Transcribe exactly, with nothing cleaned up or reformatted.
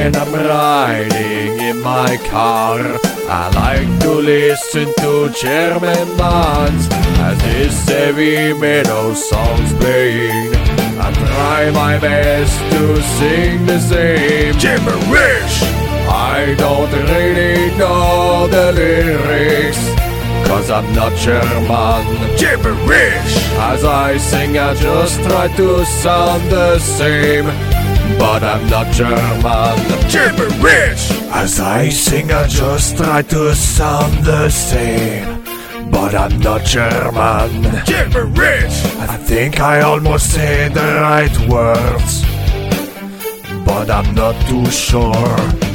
when I'm riding in my car. I like to listen to German bands as this heavy metal song's playing. I try my best to sing the same gibberish. I don't really know the lyrics, cause I'm not German. Gibberish! As I sing I just try to sound the same, but I'm not German. Gibberish! As I sing I just try to sound the same, but I'm not German. Gibberish! I think I almost said the right words, but I'm not too sure.